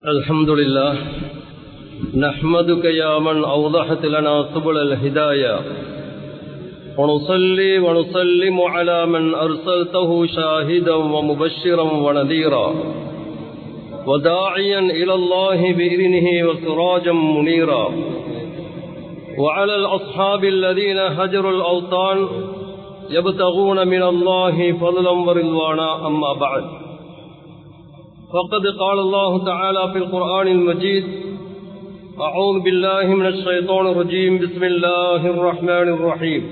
الحمد لله نحمدك يا من أوضحت لنا سبل الهداية ونصلي ونسلم على من أرسلته شاهدا ومبشرا ونذيرا وداعيا إلى الله بإذنه وسراجا منيرا وعلى الأصحاب الذين هجروا الأوطان يبتغون من الله فضلا ورضوانا أما بعد فقد قال الله تعالى في القرآن المجيد أعوذ بالله من الشيطان الرجيم بسم الله الرحمن الرحيم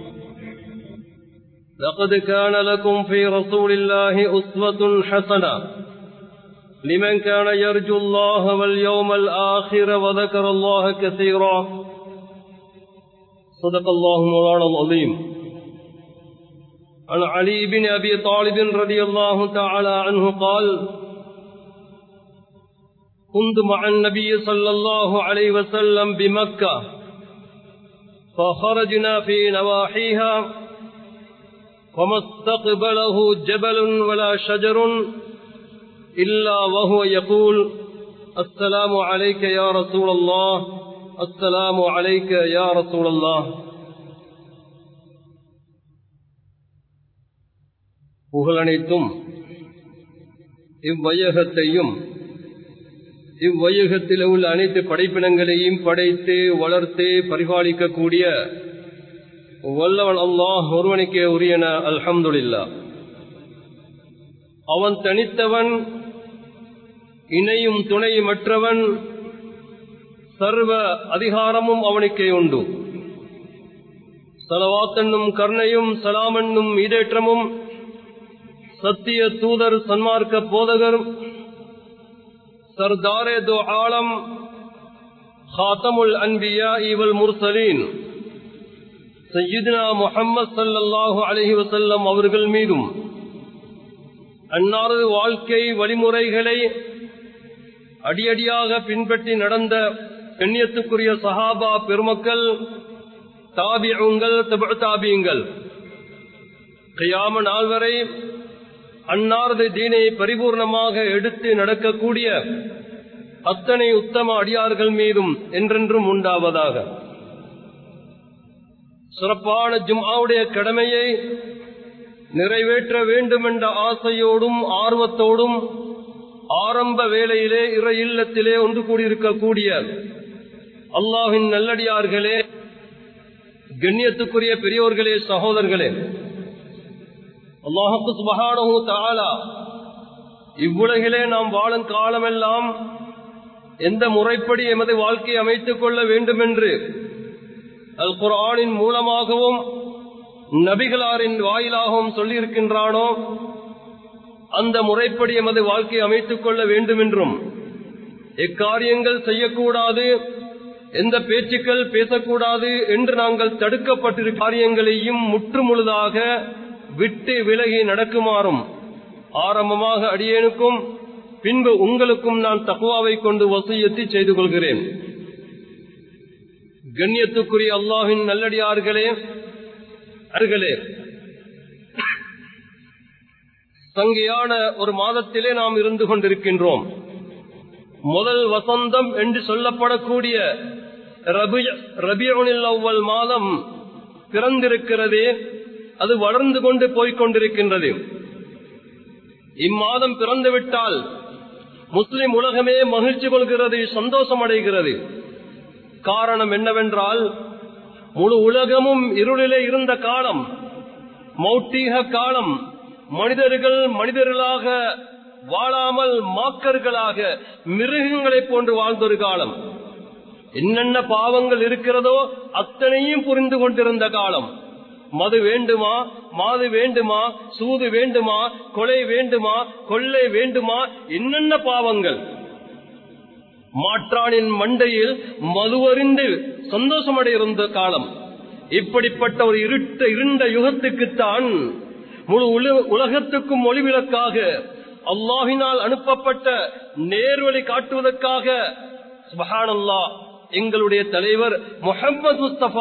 لقد كان لكم في رسول الله أسوة حسنة لمن كان يرجو الله واليوم الآخر وذكر الله كثيرا صدق الله مولانا العظيم. عن علي بن أبي طالب رضي الله تعالى عنه قال كنت مع النبي صلى الله عليه وسلم بمكة فخرجنا في نواحيها فما استقبله جبل ولا شجر إلا وهو يقول السلام عليك يا رسول الله السلام عليك يا رسول الله. புகழனைத்தும் இவ்வையகத்தையும் இவ்வையகத்தில் உள்ள அனைத்து படைப்பினங்களையும் படைத்து வளர்த்து பரிபாலிக்கக்கூடிய வல்லவன் அல்லாஹ் ஒருவனுக்கே உரியன. அல்ஹம்துலில்லாஹ். அவன் தனித்தவன், இணையும் துணையுமற்றவன், சர்வ அதிகாரமும் அவனுக்கே உண்டு. ஸலவாத் என்னும் கருணையும் சலாம் என்னும் ஈடேற்றமும் சத்திய தூதர் சன்மார்க்க போதகர் சர்தாரே தோ ஆலம் ஹாத்தமுல் அன்பியா வல் முர்சலீன் சய்யிதுனா முஹம்மது ஸல்லல்லாஹு அலைஹி வஸல்லம் அவர்கள் மீதும் அன்னாரது வாழ்க்கை வழிமுறைகளை அடியடியாக பின்பற்றி நடந்த கண்ணியத்துக்குரிய சஹாபா பெருமக்கள், தாபிஊங்கள், தபு தாபியங்கள், கியாம நாள் வரை அன்னாரது தீனை பரிபூர்ணமாக எடுத்து நடக்கக்கூடிய அத்தனை உத்தம அடியார்கள் மீதும் என்றென்றும் உண்டாவதாக. சிறப்பான ஜும்ஆவுடைய கடமையை நிறைவேற்ற வேண்டும் என்ற ஆசையோடும் ஆர்வத்தோடும் ஆரம்ப வேளையிலே இறை இல்லத்திலே ஒன்று கூடியிருக்கக்கூடிய அல்லாஹ்வின் நல்லடியார்களே, கண்ணியத்துக்குரிய பெரியோர்களே, சகோதரர்களே, அல்லாஹ் சுப்ஹானஹு தஆலா இவ்வுலகிலே நாம் வாழும் காலமெல்லாம் எந்த முறைப்படி எமது வாழ்க்கையை அமைத்துக் கொள்ள வேண்டும் என்று அல் குர்ஆனின் மூலமாகவும் நபிகளாரின் வாயிலாகவும் சொல்லியிருக்கின்றானோ அந்த முறைப்படி எமது வாழ்க்கையை அமைத்துக் கொள்ள வேண்டும் என்றும், எக்காரியங்கள் செய்யக்கூடாது, எந்த பேச்சுக்கள் பேசக்கூடாது என்று நாங்கள் தடுக்கப்பட்டிருக்கிற காரியங்களையும் முற்றுமுழுதாக விட்டு விலகி நடக்குமாறும் ஆரம்பமாக அடியேனுக்கும் பின்பு உங்களுக்கும் நான் தக்வாவை கொண்டு வசியத்தை செய்து கொள்கிறேன். கண்ணியத்துக்குரிய அல்லாஹ்வின் நல்லடியார்களே, அவர்களே, சங்கையான ஒரு மாதத்திலே நாம் இருந்து கொண்டிருக்கின்றோம். முதல் வசந்தம் என்று சொல்லப்படக்கூடிய ரபியுல் அவ்வல் மாதம் பிறந்திருக்கிறதே, அது வளர்ந்து கொண்டு போய்கொண்டிருக்கின்றது. இம்மாதம் பிறந்துவிட்டால் முஸ்லிம் உலகமே மகிழ்ச்சி கொள்கிறது, சந்தோஷம் அடைகிறது. காரணம் என்னவென்றால், முழு உலகமும் இருளிலே இருந்த காலம், மௌட்டீக காலம், மனிதர்கள் மனிதர்களாக வாழாமல் மாக்கர்களாக மிருகங்களைப் போன்று வாழ்ந்தொரு காலம். என்னென்ன பாவங்கள் இருக்கிறதோ அத்தனையும் புரிந்து கொண்டிருந்த காலம். மது வேண்டுமா, மாது வேண்டுமா, சூது வேண்டுமா, கொலை வேண்டுமா, கொள்ளை வேண்டுமா, என்னென்ன பாவங்கள். மாற்றானின் மண்டையில் மதுவறிந்து சந்தோஷமடைந்த காலம். இப்படிப்பட்ட ஒரு இருண்ட யுகத்துக்குத்தான் முழு உலகத்துக்கும் ஒளிவிளக்காக அல்லாஹ்வினால் அனுப்பப்பட்ட நேர்வழி காட்டுவதற்காக சுப்ஹானல்லாஹ் எங்களுடைய தலைவர் முஹம்மது முஸ்தபா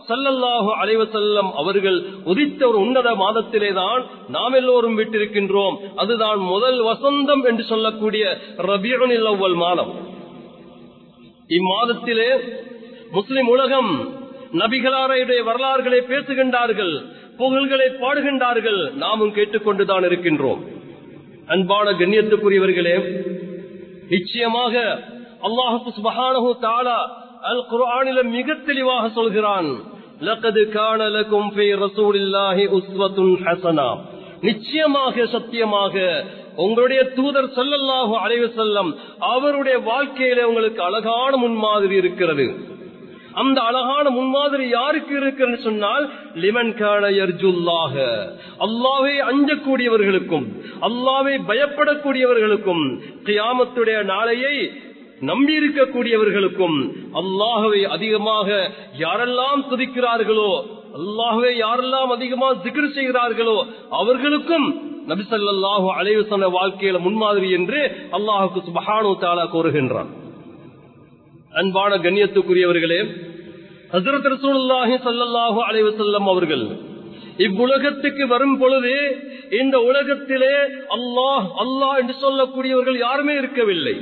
ஸல்லல்லாஹு அலைஹி வஸல்லம் அவர்கள் உதித்த ஒரு உன்னத மாதத்திலேதான் நாம் எல்லோரும் விட்டிருக்கின்றோம். அதுதான் முதல் வசந்தம் என்று சொல்லக்கூடிய ரபீஉல் அவ்வல் மாதம். இம்மாதத்திலே முஸ்லிம் உலகம் நபிகளாருடைய வரலாறுகளை பேசுகின்றார்கள், புகழ்களை பாடுகின்றார்கள். நாமும் கேட்டுக்கொண்டுதான் இருக்கின்றோம். அன்பான கண்ணியத்துக்குரியவர்களே, நிச்சயமாக அல்லாஹ் சுப்ஹானஹு தஆலா அல் குர்ஆனில் மிக தெளிவாக சொல்கிறான், லகத் கான லகும் ஃபீ ரசூலில்லாஹி உஸ்வத்துன் ஹஸனா. நிச்சயமாக சத்தியமாக உங்களுடைய தூதர் ஸல்லல்லாஹு அலைஹி வஸல்லம் அவருடைய வாழ்க்கையிலே உங்களுக்கு அழகான முன்மாதிரி இருக்கிறது. அந்த அழகான முன்மாதிரி யாருக்கு இருக்கிறது சொன்னால், லிமன் கான யர்ஜுல்லாஹ, அல்லாஹ்வை அஞ்சக்கூடியவர்களுக்கும் அல்லாஹ்வை பயப்படக்கூடியவர்களுக்கும் கியாமத்துடைய நாளையை நம்பி இருக்கக்கூடியவர்களுக்கும் அல்லாஹ்வை அதிகமாக யாரெல்லாம் துதிக்கிறார்களோ, அல்லாஹ்வை யாரெல்லாம் அதிகமாக zikr செய்கிறார்களோ அவர்களுக்கும் நபி ஸல்லல்லாஹு அலைஹி வஸல்லம் வாழ்க்கையில முன்மாதிரி என்று அல்லாஹ் சுப்ஹானஹு வ தஆலா கூறுகின்றான். அன்பான கண்ணியத்துக்குரியவர்களே, ஹஜ்ரத் ரசூலுல்லாஹி ஸல்லல்லாஹு அலைஹி வஸல்லம் அவர்கள் இவ்வுலகத்துக்கு வரும் பொழுது இந்த உலகத்திலே அல்லாஹ் அல்லாஹ் என்று சொல்லக்கூடியவர்கள் யாருமே இருக்கவில்லை.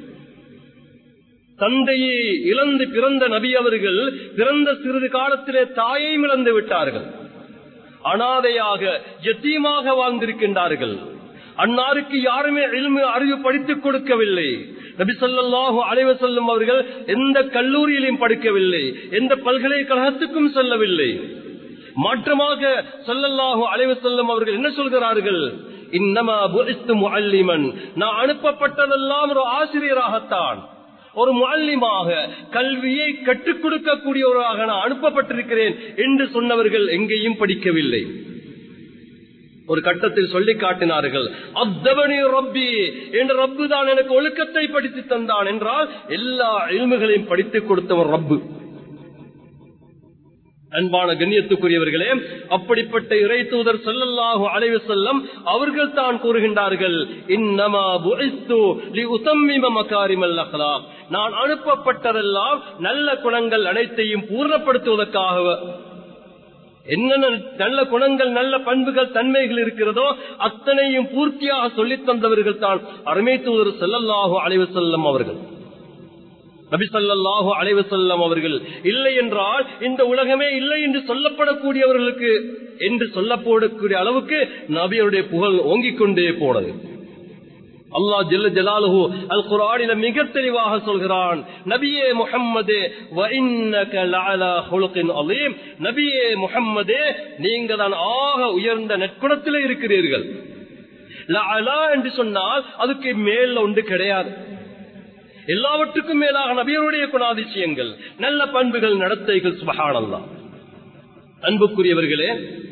தந்தையை இழந்து பிறந்த நபி அவர்கள் பிறந்த சிறிது காலத்திலே தாயையும் இழந்து விட்டார்கள். அனாதையாக யத்தீமாக வாழ்ந்திருக்கின்றார்கள். அன்னாருக்கு யாருமே இல்மு அறிவு படித்துக் கொடுக்கவில்லை. நபி ஸல்லல்லாஹு அலைஹி வஸல்லம் அவர்கள் எந்த கல்லூரியிலும் படிக்கவில்லை, எந்த பல்கலைக்கழகத்துக்கும் செல்லவில்லை. மாற்றமாக ஸல்லல்லாஹு அலைஹி வஸல்லம் அவர்கள் என்ன சொல்கிறார்கள், இன்னமா புஇஸ்து முஅல்லிமன், நான் அனுப்பப்பட்டதெல்லாம் ஒரு ஆசிரியராகத்தான், ஒரு முஅல்லிமாக கல்வியை கற்றுக் கொடுக்கக்கூடியவராக நான் அனுப்பப்பட்டிருக்கிறேன் என்று சொன்னவர்கள் எங்கேயும் படிக்கவில்லை. ஒரு கட்டத்தில் சொல்லி காட்டினார்கள், அத்தபனி ரப்பி, என்ற ரப்பு தான் எனக்கு ஒழுக்கத்தை படித்து தந்தான் என்றால் எல்லா இல்முகளையும் படித்துக் கொடுத்தவர் ரப்பு. அன்பான கண்ணியத்துக்குரியவர்களே, அப்படிப்பட்ட இறை தூதர் ஸல்லல்லாஹு அலைஹி வஸல்லம் அவர்கள் தான் கூறுகின்றார்கள், இன்னமா புஇஸ்து லிஉதம்மிம மகாரிமல் அக்லாக், நான் அனுப்பப்பட்டதெல்லாம் நல்ல குணங்கள் அனைத்தையும் பூர்ணப்படுத்துவதற்காக. என்னென்ன நல்ல குணங்கள் நல்ல பண்புகள் தன்மைகள் இருக்கிறதோ அத்தனையும் பூர்த்தியாக சொல்லித் தந்தவர்கள் தான் அருமை தூதர் ஸல்லல்லாஹு அலைஹி வஸல்லம் அவர்கள். நபி ஸல்லல்லாஹு அலைஹி வஸல்லம் அவர்கள் இல்லை என்றால் இந்த உலகமே இல்லை என்று சொல்லப்படக்கூடியவர்களுக்கு என்று சொல்லப்படக்கூடிய அளவுக்கு நபியுடைய புகழ் ஓங்கிக் கொண்டே போனது. அல்லாஹ் ஜல்ல ஜலாலுஹு அல் குர்ஆனில் மிக தெளிவாக சொல்கிறான், நபியே முஹம்மதே வ இன்னக லஅலா ஹுலுகின் அலீம், நபியே முஹம்மதே நீங்க தான் ஆக உயர்ந்த நற்குணத்திலே இருக்கிறீர்கள். லஅலா என்று சொன்னால் அதுக்கு மேல் ஒன்று கிடையாது. எல்லாவற்றுக்கும் மேலாக நபியுடைய குணாதிசயங்கள், நல்ல பண்புகள், நடத்தைகள், சுப்ஹானல்லாஹ். அன்புக்குரியவர்களே,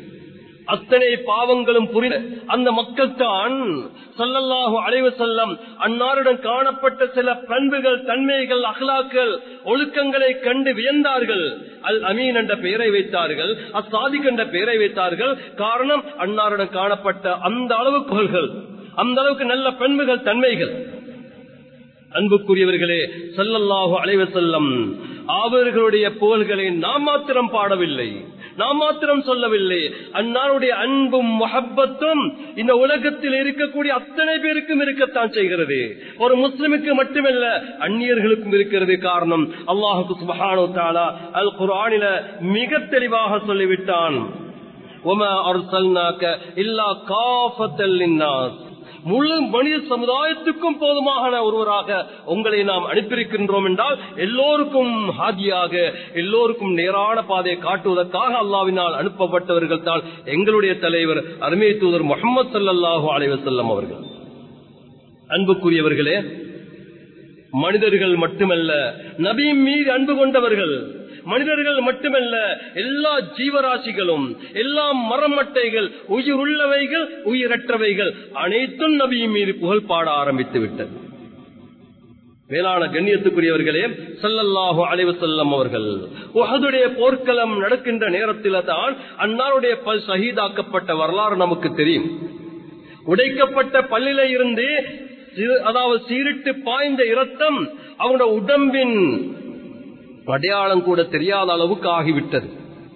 அத்தனை பாவங்களும் புரிந்த அந்த மக்கள் தான் ஸல்லல்லாஹு அலைஹி வஸல்லம் அன்னாருடன் காணப்பட்ட சில பண்புகள், தன்மைகள், அக்லாக்கள், ஒழுக்கங்களை கண்டு வியந்தார்கள். அல் அமீன் என்ற பெயரை வைத்தார்கள், அஸ்ஸாதிக் என்ற பெயரை வைத்தார்கள். காரணம், அன்னாருடன் காணப்பட்ட அந்த அளவு புகழ்கள், அந்த அளவுக்கு நல்ல பண்புகள், தன்மைகள். அன்புக்குரியவர்களே, ஸல்லல்லாஹு அலைஹி வஸல்லம் அவர்களுடைய புகழ்களை நாம் மாத்திரம் பாடவில்லை, நாம் மாத்திரம் சொல்லவில்லை. அன்னாருடைய அன்பும் முஹப்பத்தும் இந்த உலகத்தில் இருக்கக்கூடிய அத்தனை பேருக்கும் இருக்கத்தான் செய்கிறது. ஒரு முஸ்லிமுக்கு மட்டுமல்ல, அந்நியர்களுக்கும் இருக்கிறது. காரணம், அல்லாஹ் சுப்ஹானஹு வ தஆலா அல் குர்ஆனில் மிக தெளிவாக சொல்லிவிட்டான், வமா அர்ஸல்னாக இல்லா காஃபத்தல் லின்னாஸ், முழு மனித சமுதாயத்துக்கும் போதுமான ஒருவராக உங்களை நாம் அனுப்பியிருக்கின்றோம் என்றால் எல்லோருக்கும் ஹாதியாக, எல்லோருக்கும் நேரான பாதையை காட்டுவதற்காக அல்லாஹ்வினால் அனுப்பப்பட்டவர்கள் தான் எங்களுடைய தலைவர் அருமை தூதர் முஹம்மது ஸல்லல்லாஹு அலைஹி வஸல்லம் அவர்கள். அன்புக்குரியவர்களே, மனிதர்கள் மட்டுமல்ல நபி மீது அன்பு கொண்டவர்கள், மனிதர்கள் மட்டுமல்ல எல்லா ஜீவராசிகளும், எல்லா மரமட்டைகள், உயிர் உள்ளவைகள், உயிரற்றவைகள் அனைத்தும் நபி மீது புகழ் பாட ஆரம்பித்து விட்டது. மேலான கண்ணியத்துக்குரியவர்களே, ஸல்லல்லாஹு அலைஹி வஸல்லம் அவர்கள் உஹதுடைய போர்க்களம் நடக்கின்ற நேரத்தில் தான் அன்னாருடைய பல் ஷஹீதாக்கப்பட்ட வரலாறு நமக்கு தெரியும். உடைக்கப்பட்ட பல்லிலே இருந்து அதாவது சீரிட்டு பாய்ந்த இரத்தம் அவனுடைய உடம்பின் அடையாளம் கூட தெரியாத அளவுக்கு ஆகிவிட்டது.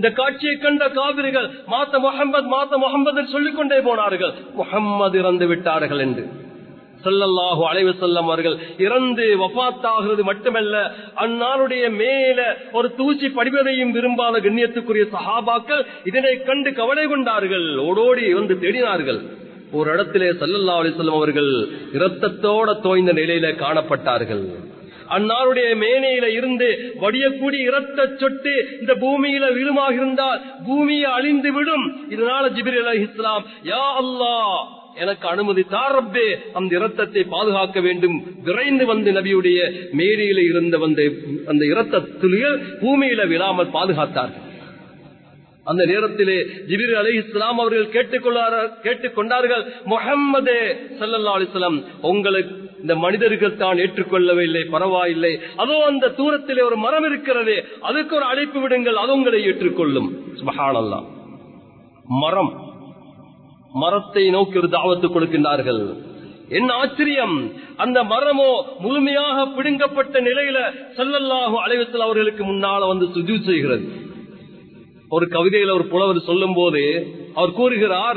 இந்த காட்சியை கண்ட காவிரிகள் மாத்த முஹம்மது சொல்லிக் கொண்டே போனார்கள், முஹம்மது இறந்து விட்டார்கள் என்று. ஸல்லல்லாஹு அலைஹி வஸல்லம் அவர்கள் இறந்து வஃபாத்தாகிறது மட்டுமல்ல, அன்னாருடைய மேல ஒரு தூசி படிவதையும் விரும்பாத கண்ணியத்துக்குரிய சஹாபாக்கள் இதனை கண்டு கவலை கொண்டார்கள், ஓடோடி வந்து தேடினார்கள். ஒரு இடத்திலே ஸல்லல்லாஹு அலைஹி வஸல்லம் அவர்கள் இரத்தத்தோட தோய்ந்த நிலையில காணப்பட்டார்கள். அன்னாருடைய மேனையில இருந்து வடியக்கூடிய இரத்த சொட்டு இந்த பூமியில விழுமாக இருந்தால் பூமியை அழிந்து விடும். இதனால ஜிப்ரீல் அலைஹிஸ்ஸலாம், யா அல்லாஹ் எனக்கு அனுமதி தாரப்பே, அந்த இரத்தத்தை பாதுகாக்க வேண்டும். விரைந்து வந்து நபியுடைய மேடையில இருந்த அந்த இரத்த துளிகள் பூமியில விழாமல் பாதுகாத்தார்கள். அந்த நேரத்திலே ஜிப்ரீல் அலைஹிஸ்ஸலாம் அவர்கள் கேட்டுக்கொண்டார்கள், முஹம்மதே ஸல்லல்லாஹு அலைஹி வஸல்லம், உங்களுக்கு இந்த மனிதர்கள் தான் ஏற்றுக்கொள்ளவில்லை, பரவாயில்லை, அதோ அந்த தூரத்திலே ஒரு மரம் இருக்கிறது, அதுக்கு ஒரு அழைப்பு விடுங்கள், அது உங்களை ஏற்றுக்கொள்ளும். சுப்ஹானல்லாஹ். மரத்தை நோக்கி ஒரு தாவத்து கொடுக்கின்றார்கள். என்ன ஆச்சரியம்! அந்த மரமோ முழுமையாக பிடுங்கப்பட்ட நிலையில ஸல்லல்லாஹு அலைஹி வஸல்லம் அவர்களுக்கு முன்னால வந்து சுஜூத் செய்கிறது. ஒரு கவிதையில ஒரு புலவர் சொல்லும் போது அவர் கூறுகிறார்,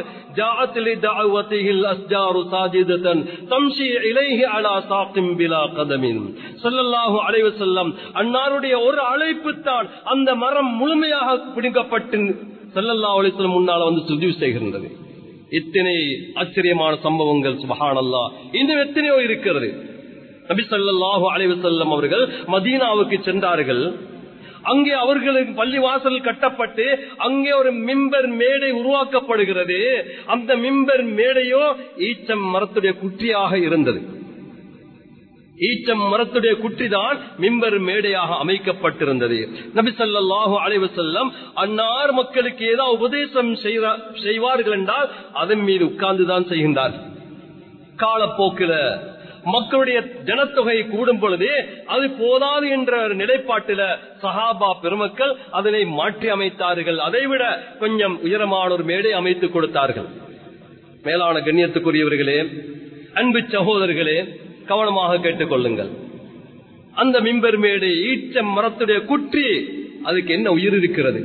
அன்னாருடைய ஒரு அழைப்பு தான் அந்த மரம் முழுமையாக பிடுங்கப்பட்டு ஸல்லல்லாஹு அலைஹி வஸல்லம் முன்னால வந்து சுஜூத் செய்கின்றது. இத்தனை ஆச்சரியமான சம்பவங்கள் சுப்ஹானல்லாஹ் இன்னும் எத்தனையோ இருக்கிறது. நபி ஸல்லல்லாஹு அலைஹி வஸல்லம் அவர்கள் மதீனாவுக்கு சென்றார்கள். அங்கே அவர்களுக்கு பள்ளிவாசல் கட்டப்பட்டு அங்கே ஒரு மிம்பர் மேடை உருவாக்கப்படுகிறது. அந்த மிம்பர் மேடையோ ஈச்சம் மரத்துடைய குற்றியாக இருந்தது. ஈச்சம் மரத்துடைய குற்றிதான் மிம்பர் மேடையாக அமைக்கப்பட்டிருந்தது. நபி ஸல்லல்லாஹு அலைஹி வஸல்லம் அன்னார் மக்களுக்கு ஏதாவது உபதேசம் செய்வார்கள் என்றால் அதன் மீது உட்கார்ந்துதான் செய்கின்றார். காலப்போக்கில மக்களுடைய ஜனத்தொகை கூடும் பொழுது அது போதாது என்ற நிலைப்பாட்டில சஹாபா பெருமக்கள் அதனை மாற்றி அமைத்தார்கள். அதைவிட கொஞ்சம் உயரமான ஒரு மேடை அமைத்துக் கொடுத்தார்கள். மேலான கண்ணியத்துக்குரியவர்களே, அன்பு சகோதரர்களே, கவனமாக கேட்டுக் கொள்ளுங்கள். அந்த மிம்பர் மேடை ஈச்ச மரத்துடைய குற்றி, அதுக்கு என்ன உயிர் இருக்கிறது?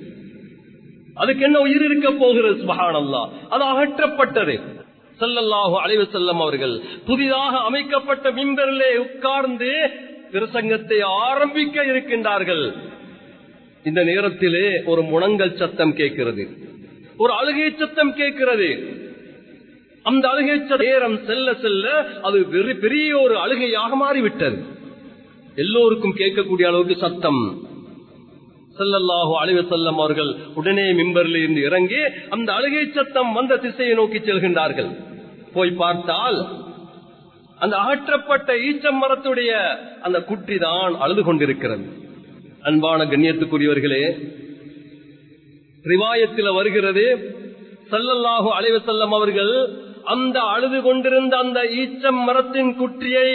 அதுக்கு என்ன உயிர் இருக்க போகிறது? சுப்ஹானல்லாஹ். அது அகற்றப்பட்டது. ஸல்லல்லாஹு அலைஹி வஸல்லம் அவர்கள் புதிதாக அமைக்கப்பட்ட மிம்பரிலே உட்கார்ந்து பிரசங்கத்தை ஆரம்பிக்க இருக்கின்றார்கள். இந்த நேரத்திலே ஒரு முழங்கல் சத்தம் கேட்கிறது, ஒரு அழுகை சத்தம் கேட்கிறது. அந்த அழுகை நேரம் செல்ல செல்ல அது பெரிய ஒரு அழுகையாக மாறிவிட்டது. எல்லோருக்கும் கேட்கக்கூடிய அளவுக்கு சத்தம். ஸல்லல்லாஹு அலைஹி வஸல்லம் அவர்கள் உடனே மிம்பரில் இருந்து இறங்கி அந்த அழுகை சத்தம் வந்த திசையை நோக்கி செல்கின்றார்கள். போய் பார்த்தால் அந்த அகற்றப்பட்ட ஈச்சம் மரத்துடைய அந்த குட்டி தான் அழுது கொண்டிருக்கிறது. அன்பான கண்ணியத்துக்குரியவர்களே, ரிவாயத்தில் வருகிறது, ஸல்லல்லாஹு அலைஹி வஸல்லம் அவர்கள் அந்த அழுது கொண்டிருந்த அந்த ஈச்சம் மரத்தின் குற்றியை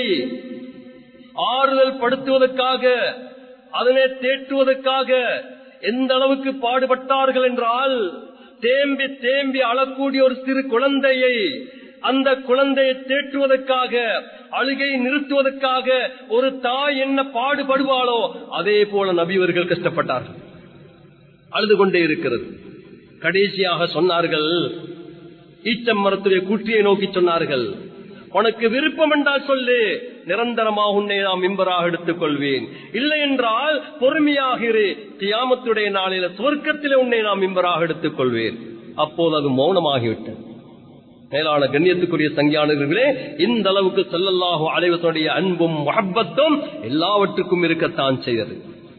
ஆறுதல் படுத்துவதற்காக, அதனை தேற்றுவதற்காக எந்த அளவுக்கு பாடுபட்டார்கள் என்றால், தேம்பி தேம்பி அழக்கூடிய ஒரு சிறு குழந்தையை, அந்த குழந்தையை தேற்றுவதற்காக, அழுகை நிறுத்துவதற்காக ஒரு தாய் என்ன பாடுபடுவாளோ அதே போல நபியவர்கள் கஷ்டப்பட்டார்கள். அழுது கொண்டே இருக்கிறது. கடைசியாக சொன்னார்கள், ஈச்சம் மரத்துடைய குற்றியை நோக்கி சொன்னார்கள், உனக்கு விருப்பம் என்றால் சொல்லு, நிரந்தரமாக உன்னை நாம் மிம்பராக எடுத்துக் கொள்வேன். இல்லை என்றால் பொறுமையாக இரு, கியாமத்துடைய நாளில சொர்க்கத்திலே உன்னை நாம் மிம்பராக எடுத்துக் கொள்வேன். அப்போது அது மௌனமாகிவிட்டது. மேலான கண்ணியத்துக்குரிய சங்கியானவர்களே, இந்த அளவுக்கு ஸல்லல்லாஹு அலைஹி வஸல்லம் அன்பும் முஹப்பத்தும் எல்லாவற்றுக்கும் இருக்கத்தான் செய்தது.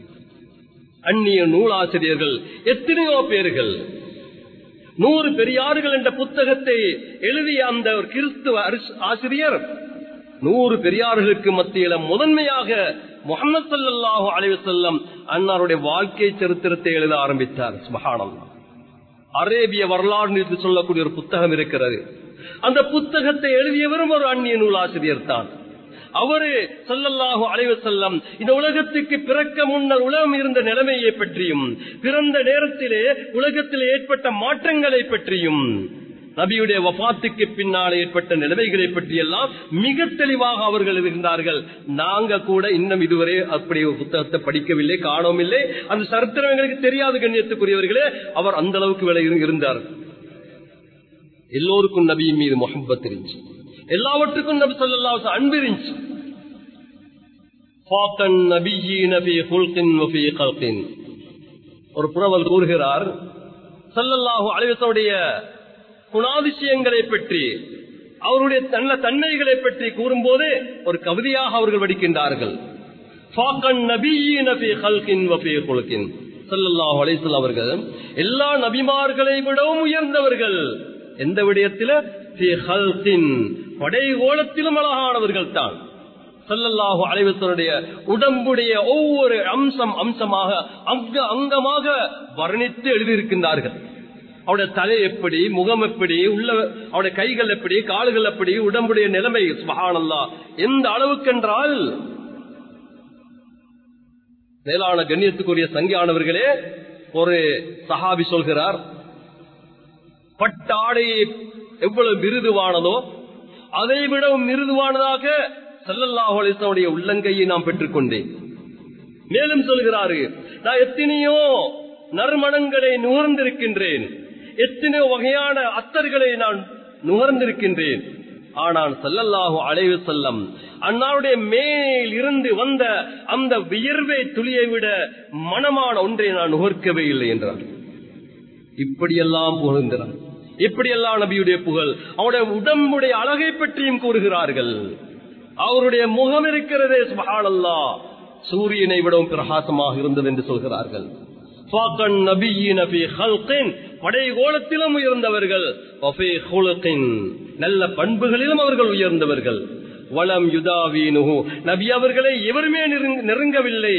அந்நிய நூலாசிரியர்கள் எத்தனையோ பேர்கள், 100 பெரியார்கள் என்ற புத்தகத்தை எழுதிய அந்த ஒரு கிறிஸ்துவ ஆசிரியர் 100 பெரியார்களுக்கு மத்தியில முதன்மையாக முஹம்மது ஸல்லல்லாஹு அலைஹி வஸல்லம் அன்னாருடைய வாழ்க்கை சரித்திரத்தை எழுத ஆரம்பித்தார். சுப்ஹானல்லாஹ். அரேபிய வரலாறு என்று சொல்லக்கூடிய ஒரு புத்தகம் இருக்கிறது. அந்த புத்தகத்தை எழுதியவரும் ஒரு அந்நிய நூலாசிரியர் தான். அவரு ஸல்லல்லாஹு அலைஹி வஸல்லம் இந்த உலகத்துக்கு பிறக்க முன்னர் உலகம் இருந்த நிலைமையை பற்றியும், பிறந்த நேரத்திலே உலகத்தில் ஏற்பட்ட மாற்றங்களை பற்றியும், நபியுடைய வஃபாத்துக்கு பின்னால் ஏற்பட்ட நிலைமைகளை பற்றியெல்லாம் மிக தெளிவாக அவர்கள் இருந்தார்கள். நாங்க கூட இன்னும் இதுவரை அப்படி புத்தகத்தை படிக்கவில்லை, காணவில்லை. அந்த சரித்திரம் எங்களுக்கு தெரியாது. கண்ணியத்துக்குரியவர்களே, அவர் அந்த அளவுக்கு விலை இருந்தார். எல்லோருக்கும் நபியின் மீது முஹப்பத் இருந்துச்சு, எல்லாவற்றுக்கும் நபி ஸல்லல்லாஹு அலைஹி வஸல்லம் அன்பு இருந்துச்சு. ஒரு புரவல் கூறுகிறார், ஸல்லல்லாஹு அலைஹி வஸல்லம் குணாதிசயங்களை பற்றி, அவருடைய நல்ல தன்மைகளை பற்றி கூறும்போது ஒரு கவிதையாக அவர்கள் வடிக்கின்றார்கள். அவர்கள் எல்லா நபிமார்களை விடவும் உயர்ந்தவர்கள். எந்த விடயத்தில? படைகோலத்திலும் அழகானவர்கள் தான். ஸல்லல்லாஹு அலைஹி வஸல்லம் உடம்புடைய ஒவ்வொரு அம்சமாக அங்கமாக வர்ணித்து எழுதியிருக்கின்றார்கள். அவருடைய தலை எப்படி, முகம் எப்படி, அவருடைய கைகள் எப்படி, கால்கள் எப்படி, உடம்புடைய நிலைமை சுப்ஹானல்லாஹ் எந்த அளவுக்கென்றால், மேலான கண்ணியத்துக்குரிய சங்கியானவர்களே, ஒரு சஹாபி சொல்கிறார், பட்டாடை எவ்வளவு மிருதுவானதோ அதை விடவும் மிருதுவானதாக ஸல்லல்லாஹு அலைஹி வஸல்லம் உள்ளங்கையை நாம் பெற்றுக்கொண்டேன். மேலும் சொல்கிறாரு, நான் எத்தனையோ நறுமணங்களை நுகர்ந்திருக்கின்றேன், எத்தனையோ வகையான அத்தர்களை நான் நுகர்ந்திருக்கின்றேன். ஆனால் ஸல்லல்லாஹு அலைஹி வஸல்லம் அன்னாருடைய மேல் இருந்து வந்த அந்த வியர்வை துளியை விட மனமான ஒன்றை நான் நுகர்க்கவே இல்லை என்றார். இப்படியெல்லாம் புகழ்கிறார். இப்படியெல்லாம் நபியுடைய புகழ். அவருடைய உடம்புடைய அழகை பற்றியும் கூறுகிறார்கள். அவருடைய முகம் இருக்கிறதே சுப்ஹானல்லாஹ், சூரியனை விடவும் பிரகாசமாக இருந்தது என்று சொல்கிறார்கள். படைகோலத்திலும் உயர்ந்தவர்கள், நல்ல பண்புகளிலும் அவர்கள் உயர்ந்தவர்கள். வலம் யுதாவீனுஹு, நபி அவர்களை எவருமே நெருங்கவில்லை.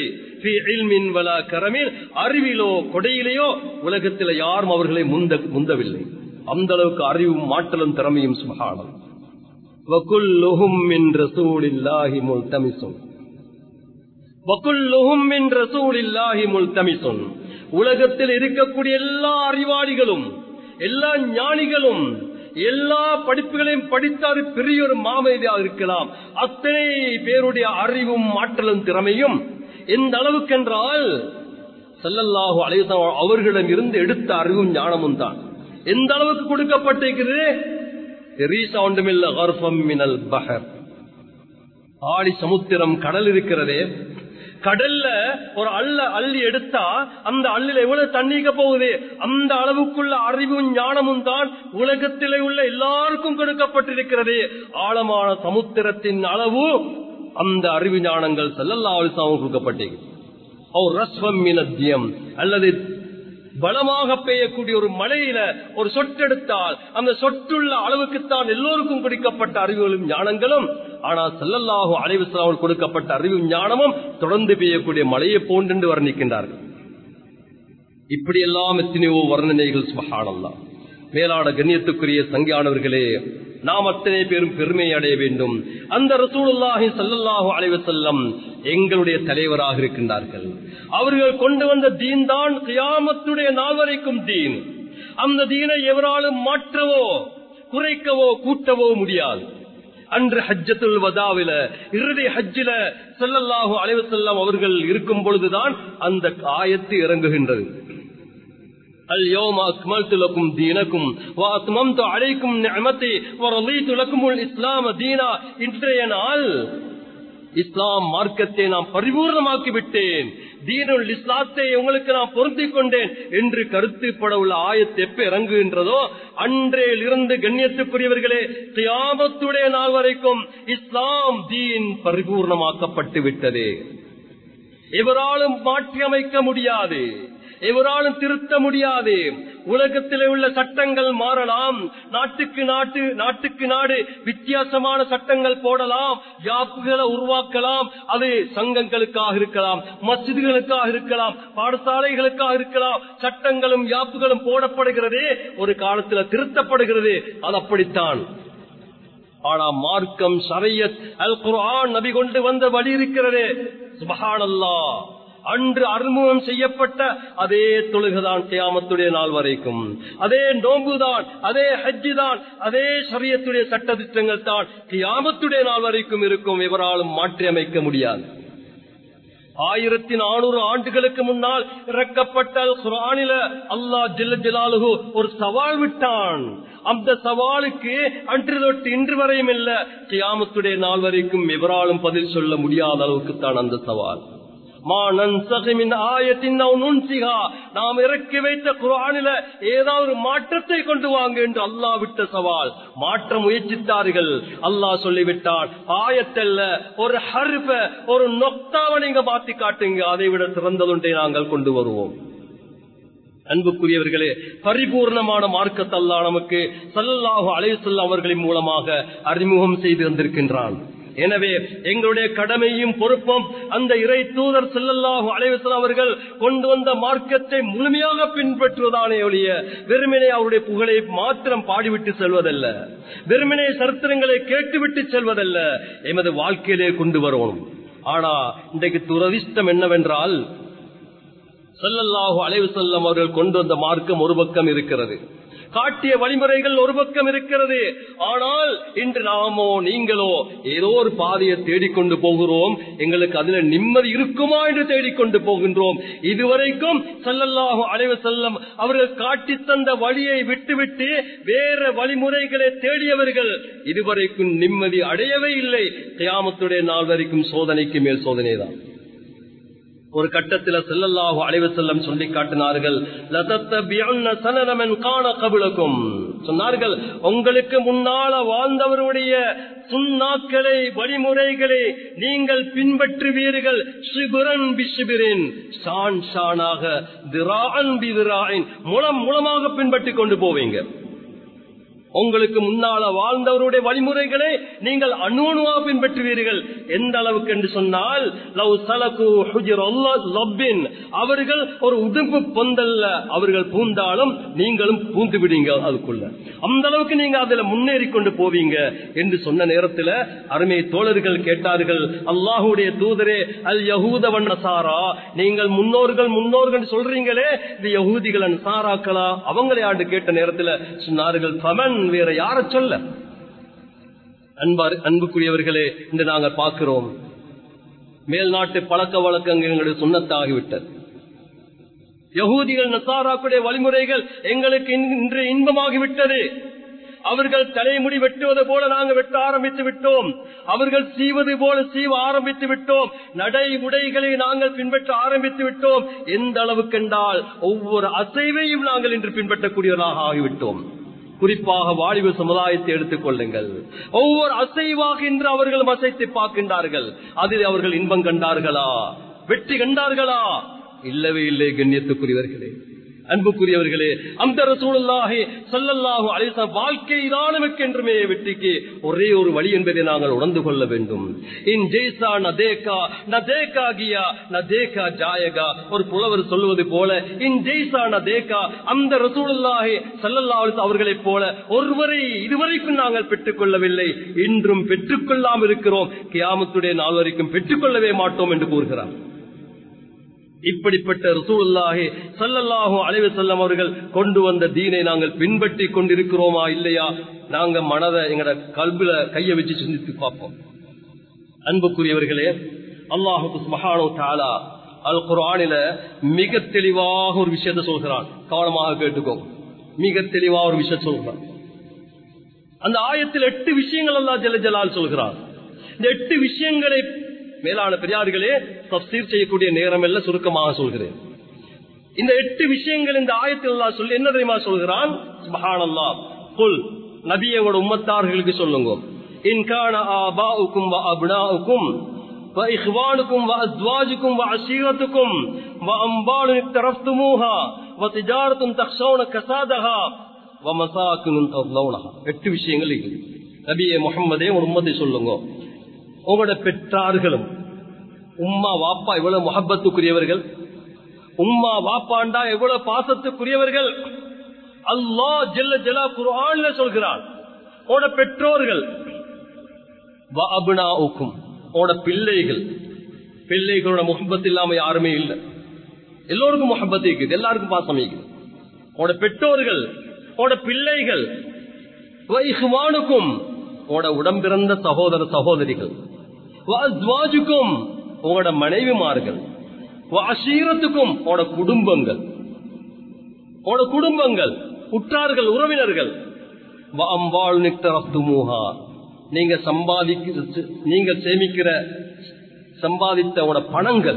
அறிவிலோ கொடையிலேயோ உலகத்தில் யாரும் அவர்களை முந்தவில்லை. அந்த அளவுக்கு அறிவும் மாற்றலும் திறமையும் சுப்ஹானல்லாஹ். வகுல்லுஹும் மின் ரசூலில்லாஹி முல்தமிஸுன், வகுல்லுஹும் மின் ரசூலில்லாஹி முல்தமிஸுன். உலகத்தில் இருக்கக்கூடிய எல்லா அறிவாளிகளும், எல்லா ஞானிகளும், எல்லா படிப்புகளையும் படித்தாரு பெரிய ஒரு மாமேதியாக இருக்கலாம். அத்தனை பேருடைய அறிவும் ஆற்றலும் திறமையும் எந்த அளவுக்கென்றால் ஸல்லல்லாஹு அலைஹி வஸல்லம் அவர்களிடம் இருந்து எடுத்த அறிவும் ஞானமும் தான் எந்த அளவுக்கு கொடுக்கப்பட்டிருக்கிறது. ஆடி சமுத்திரம், கடல் இருக்கிறதே, கடல்ல ஒரு அள்ளி எடுத்தா அந்த அள்ளில எவ்வளவு தண்ணீக்க போகுது, அந்த அளவுக்குள்ள அறிவும் ஞானமும் தான் உலகத்திலே உள்ள எல்லாருக்கும் கொடுக்கப்பட்டிருக்கிறது. ஆழமான சமுத்திரத்தின் அளவு அந்த அறிவு ஞானங்கள் ஸல்லல்லாஹு அலைஹி வஸல்லம் கொடுக்கப்பட்டிருக்கிறது. அல்லது பலமாக பெய்யக்கூடிய ஒரு மழையில ஒரு சொட்டெடுத்தால் அந்த சொட்டுள்ள அளவுக்குத்தான் எல்லோருக்கும் கொடுக்கப்பட்ட அறிவுகளும் ஞானங்களும். ஆனால் ஸல்லல்லாஹு அலைஹி வஸல்லம் கொடுக்கப்பட்ட அறிவும் ஞானமும் தொடர்ந்து பெய்யக்கூடிய மழையை போன்று வர்ணிக்கின்றார்கள். இப்படியெல்லாம் எத்தனையோ வர்ணனைகள் சுப்ஹானல்லாஹ். மேலான கண்ணியத்துக்குரிய சங்கியானவர்களே, நாம் அத்தனை பேரும் பெருமை அடைய வேண்டும். அந்த ரசூலுல்லாஹி ஸல்லல்லாஹு அலைஹி வஸல்லம் எங்களுடைய தலைவராக இருக்கின்றார்கள். அவர்கள் கொண்டு வந்த தீன் தான் கியாமத்துடைய நாள் வரைக்கும் தீன். அந்த தீனை எவராலும் மாற்றவோ குறைக்கவோ கூட்டவோ முடியாது. அன்று ஹஜ்ஜத்துல் வதாவில, இறுதி ஹஜ்ஜில ஸல்லல்லாஹு அலைஹி வஸல்லம் அவர்கள் இருக்கும் பொழுதுதான் அந்த ஆயத்து இறங்குகின்றது. اليوم أكملت لكم دينكم وأتممت عليكم نعمتي ورضيت لكم الإسلام دينا. இன்றைய நாள் இஸ்லாம் மார்க்கத்தை நாம் பரிபூர்ணமாக்கி விட்டேன், தீனுல் இஸ்லாத்தை உங்களுக்கு நான் பொருத்திக் கொண்டேன் என்று கருத்துப்பட உள்ள ஆயத்து எப்ப இறங்குகின்றதோ அன்றையில் இருந்து கண்ணியத்துக்குரியவர்களே கியாமத்துடைய நாள் வரைக்கும் இஸ்லாம் தீன் பரிபூர்ணமாக்கப்பட்டு விட்டது. எவராலும் மாற்றி அமைக்க முடியாது, எவராலும் திருத்த முடியாது. உலகத்திலே உள்ள சட்டங்கள் மாறலாம், நாட்டுக்கு நாடு வித்தியாசமான சட்டங்கள் போடலாம், யாப்புகளை உருவாக்கலாம். அது சங்கங்களுக்காக இருக்கலாம், மஸ்ஜிதுகளுக்காக இருக்கலாம், பாடசாலைகளுக்காக இருக்கலாம். சட்டங்களும் யாப்புகளும் போடப்படுகிறது, ஒரு காலத்தில் திருத்தப்படுகிறது. அது அப்படித்தான். ஆனா மார்க்கம், ஷரியத், அல் குர்ஆன், நபி கொண்டு வந்த வழி இருக்கிறது. சுப்ஹானல்லாஹ், அன்று அறிமுகம் செய்யப்பட்ட அதே தொழுகைதான் கியாமத்துடைய நாள் வரைக்கும், அதே நோன்புதான், அதே ஹஜ்ஜு தான், அதே ஷரியத்துடைய சட்ட திட்டங்கள் தான் கியாமத்துடைய நாள் வரைக்கும் இருக்கும். எவராலும் மாற்றி அமைக்க முடியாது. 1400 ஆண்டுகளுக்கு முன்னால் இறக்கப்பட்ட குர்ஆனில அல்லாஹ் ஜல்ல ஜலாலுஹு ஒரு சவால் விட்டான். அந்த சவாலுக்கு அன்று தொட்டு இன்று வரையும் இல்ல, கியாமத்துடைய நாள் வரைக்கும் எவராலும் பதில் சொல்ல முடியாத அளவுக்கு தான் அந்த சவால். நாம் இறக்கி வைத்த குர்ஆனில ஏதாவது மாற்றத்தை கொண்டு வாங்க என்று அல்லாஹ் விட்ட சவால். மாற்ற முயற்சித்தார்கள். அல்லாஹ் சொல்லிவிட்டான், ஆயத்தல்ல, ஒரு ஹர்ஃப, ஒரு நொக்தாவை நீங்க மாத்தி காட்டுங்க, அதை விட சிறந்ததுண்டை நாங்கள் கொண்டு வருவோம். அன்புக்குரியவர்களே, பரிபூர்ணமான மார்க்கத்தை அல்லாஹ் நமக்கு ஸல்லல்லாஹு அலைஹி வஸல்லம் அவர்களின் மூலமாக அறிமுகம் செய்து வந்திருக்கின்றான். எனவே எங்களுடைய கடமையும் பொறுப்பும் அந்த இறை தூதர் ஸல்லல்லாஹு அலைஹி வஸல்லம் அவர்கள் கொண்டு வந்த மார்க்கத்தை முழுமையாக பின்பற்றுவதானே ஒழிய வெறுமனே அவருடைய புகழை மாத்திரம் பாடிவிட்டு செல்வதல்ல, வெறுமனே சரித்திரங்களை கேட்டுவிட்டு செல்வதல்ல, எமது வாழ்க்கையிலே கொண்டு வரணும். ஆனா இன்றைக்கு துரதிஷ்டம் என்னவென்றால், ஸல்லல்லாஹு அலைஹி வஸல்லம் அவர்கள் கொண்டு வந்த மார்க்கம் ஒரு பக்கம் இருக்கிறது, காட்டிய வழிமுறைகள் ஒரு பக்கம் இருக்கிறது. ஆனால் இன்று நாமோ நீங்களோ ஏதோ ஒரு பாதையை தேடிக்கொண்டு போகிறோம். எங்களுக்கு அதுல நிம்மதி இருக்குமா என்று தேடிக்கொண்டு போகின்றோம். இதுவரைக்கும் ஸல்லல்லாஹு அலைஹி வஸல்லம் அவர்கள் காட்டி தந்த வழியை விட்டுவிட்டு வேற வழிமுறைகளை தேடியவர்கள் இதுவரைக்கும் நிம்மதி அடையவே இல்லை. கியாமத்துடைய நாள் வரைக்கும் சோதனைக்கு மேல் சோதனை தான். ஒரு கட்டத்தில் ஸல்லல்லாஹு அலைஹி வஸல்லம் சொல்லி காட்டினார்கள், லதத்தபியுன்ன ஸனன மன் கான கப்லகும், சொன்னார்கள் உங்களுக்கு முன்னால வாழ்ந்தவருடைய சுன்னாக்களை வழிமுறைகளை நீங்கள் பின்பற்றுவீர்கள். ஷிப்ரன் பிஷிபிரின், ஷான் ஷானாக, திராஅன் பிதிராஇன், முலம் முலமாக பின்பற்றி கொண்டு போவீங்க. உங்களுக்கு முன்னால வாழ்ந்தவருடைய வழிமுறைகளை நீங்கள் அணுவணுவா பின்பற்றுவீர்கள். எந்த அளவுக்கு என்று சொன்னால், லவ் சலகு ஹுஜ்ரல் லப்பின், அவர்கள் ஒரு உடுப்பு பொந்தல்ல அவர்கள் பூந்தாலும் நீங்களும் பூந்து விடுங்க அதுக்குள்ள, அந்த அளவுக்கு நீங்க அதுல முன்னேறி கொண்டு போவீங்க என்று சொன்ன நேரத்தில் அருமை தோழர்கள் கேட்டார்கள், அல்லாஹுடைய தூதரே, அல் யஹூத வன் நஸாரா, நீங்கள் முன்னோர்கள் சொல்றீங்களே, இது யஹூதிகள் நஸாராக்களா, அவங்களை ஆண்டு கேட்ட நேரத்தில் சொன்னார்கள், ஃபமன், வேற யார சொல்ல. அன்புக்குரியவர்களே, இன்று நாங்கள் பார்க்கிறோம் மேல்நாட்டு பழக்க வழக்கங்கள் எங்களுடைய சுன்னத்தாகிவிட்டது. யஹூதிகள் நஸாராக்களுடைய வழிமுறைகள் எங்களுக்கு இன்று இன்பமாகிவிட்டது. அவர்கள் தலைமுடி வெட்டுவது போல நாங்கள் வெட்ட ஆரம்பித்து விட்டோம். அவர்கள் சீவது போல சீவ ஆரம்பித்து விட்டோம். நடை உடைகளை நாங்கள் பின்பற்ற ஆரம்பித்து விட்டோம். எந்த அளவுக்கு என்றால் ஒவ்வொரு அசைவையும் நாங்கள் இன்று பின்பற்றக்கூடியவராக ஆகிவிட்டோம். குறிப்பாக வாலிப சமுதாயத்தை எடுத்துக் கொள்ளுங்கள். ஒவ்வொரு அசைவாக இன்று அவர்கள் அசைத்து பார்க்கின்றார்கள். அதில் அவர்கள் இன்பம் கண்டார்களா, வெற்றி கண்டார்களா? இல்லவே இல்லை. கண்ணியத்துக்குரியவர்களே, அன்புக்குரியவர்களே, அந்த ரசூலுல்லாஹி ஸல்லல்லாஹு அலைஹி வஸல்லம் வாழ்க்கையிலான வெற்றின்றமே வெற்றிக்கு ஒரே ஒரு வழி என்பதை நாங்கள் உணர்ந்து கொள்ள வேண்டும். இன் ஜெய்சா நதேகா நதேகா கியா நதேகா ஜாயகா, ஒரு புலவர் சொல்வது போல, இன் ஜெய்சா நதேகா, அந்த ரசூலுல்லாஹி ஸல்லல்லாஹு அலைஹி வஸல்லம் அவர்களைப் போல ஒருவரை இதுவரைக்கும் நாங்கள் பெற்றுக் கொள்ளவில்லை, இன்றும் பெற்றுக்கொள்ளாமல் இருக்கிறோம், கியாமத்துடைய நாள் வரைக்கும் பெற்றுக்கொள்ளவே மாட்டோம் என்று கூறுகிறார். இப்படிப்பட்ட ரசூலுல்லாஹி ஸல்லல்லாஹு அலைஹி வஸல்லம் அவர்கள் கொண்டு வந்த தீனை நாங்கள் பின்பற்றி கொண்டிருக்கிறோமா இல்லையா? நாங்க மனதை எங்கட கல்வில கையை வச்சு சிந்தித்து பார்ப்போம். அன்புக்குரியவர்களே, அல்லாஹ் சுப்ஹானஹு வ தஆலா அல் குர்ஆனில மிக தெளிவாக ஒரு விஷயத்தை சொல்கிறான். கவனமாக கேட்டுக்கோ. மிக தெளிவாக ஒரு விஷயம் சொல்கிறான். அந்த ஆயத்தில் 8 விஷயங்கள் அல்லாஹ் ஜல்ல ஜலால் சொல்கிறான். இந்த 8 விஷயங்களை மேலான பெரியார்களே தஃப்சீர் செய்யக்கூடிய நேரம் எல்லாம் சுருக்கமாக சொல்கிறேன். இந்த 8 விஷயங்கள் இந்த ஆயத்தில் அல்லாஹ் சொல்லி என்ன தெரியுமா சொல்கிறான்? சுப்ஹானல்லாஹ், குல், நபியோட உம்மத்தார்களுக்கு சொல்லுங்க, இன் கான ஆபாஉக்கும் வ அப்னாஉக்கும் வ இஹ்வானுக்கும் வ அஸ்வாஜுக்கும் வ அஷீரத்துக்கும் வ அம்பாலுன் இக்தரஃப்துமூஹா வ திஜாரத்துன் தக்ஷௌன கஸாதஹா வ மசாகினுன் தவ்லௌனஹா. 8 விஷயங்கள் இருக்கு. நபியே முஹம்மதே ஒரு உம்மத்தை சொல்லுங்க, உங்களோட பெற்றார்களும், உம்மா வாப்பா எவ்வளவு முஹப்பத்துக்குரியவர்கள், உம்மா வாப்பாண்டா எவ்வளவு பாசத்துக்குரியவர்கள், அல்லாஹ் ஜல்ல ஜலா குர்ஆன்ல சொல்கிறான். உங்களோட பெற்றோர்கள், வ அப்னாஉக்கும், உங்களோட பிள்ளைகள், பிள்ளைகளோட முகப்பத் இல்லாம யாருமே இல்லை. எல்லோருக்கும் முகப்பத் இருக்குது, எல்லாருக்கும் பாசம் இருக்குது. உங்களோட பெற்றோர்கள், உங்களோட பிள்ளைகள், உங்களோட உடம்பிறந்த சகோதர சகோதரிகள், உங்களோட மனைவிமார்கள், உங்களோட குடும்பங்கள், உற்றார்கள், உறவினர்கள், நீங்க சேமிக்கிற சம்பாதித்த உங்களோட பணங்கள்,